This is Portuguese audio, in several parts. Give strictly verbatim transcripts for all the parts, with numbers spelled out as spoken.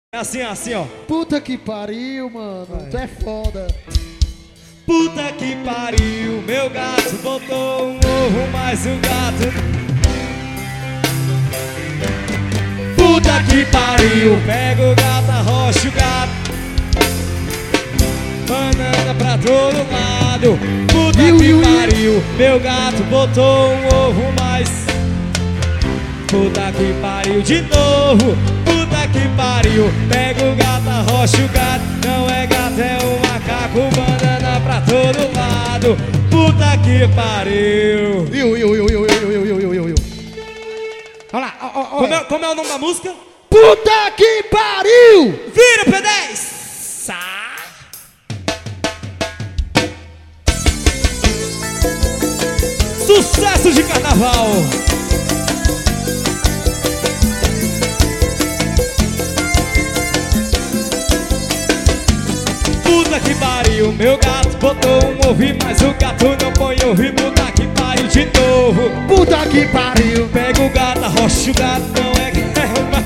É assim, assim, ó. Puta que pariu, mano. Vai. Tu é foda. Puta que pariu, meu gato botou um ovo, mas o gato... Puta que pariu, pega o gato, arrocha o gato, banana pra todo lado. Puta Iu, que iu, iu. pariu, meu gato botou um ovo, mas... Puta que pariu de novo. Puta que pariu, pega o gato, arrocha o gato. Não é gato, é um macaco, banana pra todo lado. Puta que pariu. Iu, iu, iu, iu, iu, iu, iu, iu, iu. Olha lá, ó, ó, ó. Como é, como é o nome da música? Puta que pariu! Vira, P dez! Sá. Sucesso de carnaval! Puta que pariu, meu gato botou um ovo, mas o gato não põe ovo. Puta que pariu de novo. Puta que pariu! Pega o gato, arrocha o gato, não é que é uma...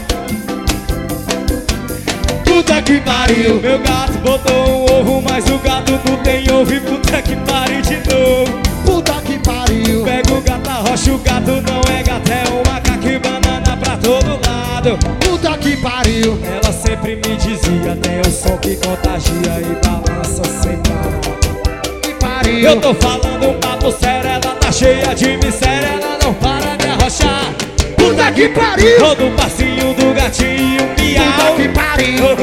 Puta que pariu, meu gato botou um ovo, mas o gato não tem ovo. Puta que pariu de novo. Puta que pariu! Pega o gato, arrocha o gato, não é gato, é um macaco e banana pra todo lado. Puta que pariu! Ela sempre me dizia, tem o som que contagia e balança sem parar. Que pariu! Eu tô falando um papo sério, ela tá cheia de miséria, ela não para de arrochar. Puta que pariu! Todo passinho do gatinho, miau. Puta que pariu!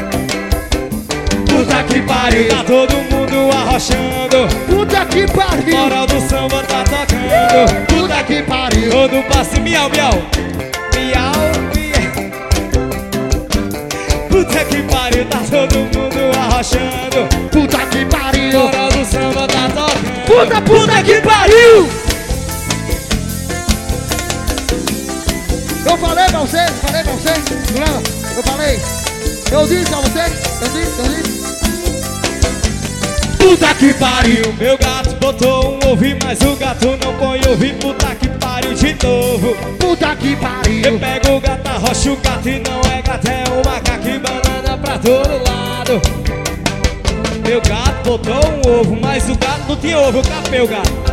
Puta que pariu, tá todo mundo arrochando. Puta que pariu! Moral do samba tá tocando. Puta que pariu! Todo passinho, miau, miau. Miau, miau. Puta que pariu, tá todo mundo arrochando. Puta que pariu! Moral do samba tá tocando. Puta, puta que pariu! Eu falei pra você, falei pra você, não lembra? Eu falei, eu disse pra você, eu disse, eu disse. Puta que pariu, meu gato botou um ovo, mas o gato não põe ovo. Puta que pariu de novo. Puta que Eu pariu! pego o gato, arrocha o gato e não é gato, é um macaco e banana pra todo lado. Meu gato botou um ovo, mas o gato não tinha ovo, eu capei o gato.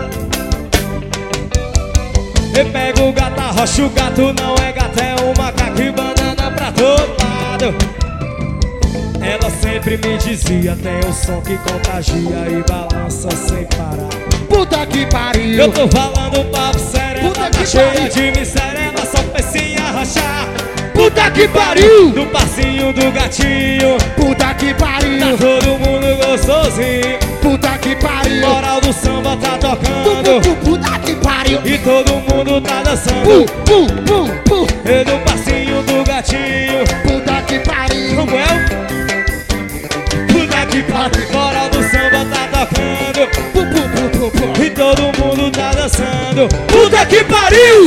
Eu pego o gato, arrocha o gato, não é gato, é um macaco e banana pra todo lado. Ela sempre me dizia, tem um som que contagia e balança sem parar. Puta que pariu! Eu tô falando um papo sério, Puta ela tá que cheia pariu. de miséria, ela só pensa em arrochar. Puta que pariu! Do passinho do gatinho, Puta que tá pariu! todo mundo gostosinho. Puta que pariu! Moral do samba tá Pu, tocando pu, pu, Puta que pariu! e todo mundo tá Pu, dançando. pu, pu, pu! E do passinho do gatinho, Puta que pariu! como é? Puta que pariu, moral do samba tá tocando Pu, pu, pu, pu, pu! e todo mundo tá dançando. Puta que pariu!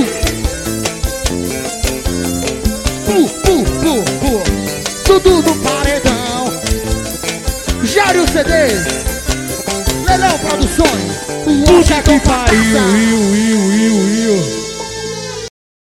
Pu, pu, pu, pu! Tudo no paredão! Jário C Ds! Lelão Produções! O Puta que Washington pariu, Bataça. iu, iu, iu, iu.